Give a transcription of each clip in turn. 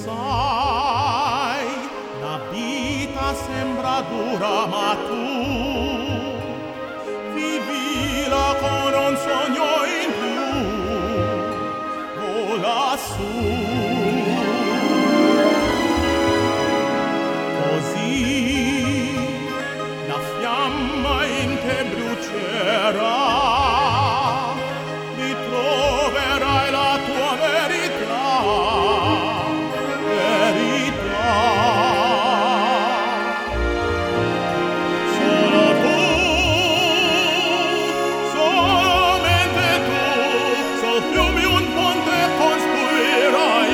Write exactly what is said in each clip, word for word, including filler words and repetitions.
sai, la vita sembra dura, ma tu vivila con un sogno in più. Vola su, così la fiamma in te brucerà, ritroverai la tua verità, verità. Solo tu, solamente tu, sul fiume un ponte costruirai,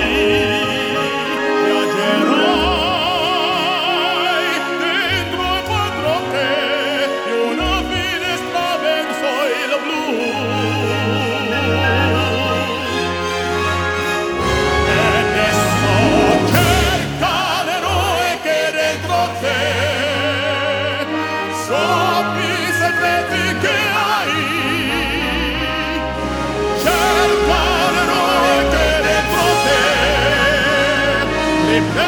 viaggerai dentro quattro che di una finestra verso il blu. E adesso cerca l'eroe che dentro te sopra i segreti che hai. Cerca l'eroe che dentro te ripete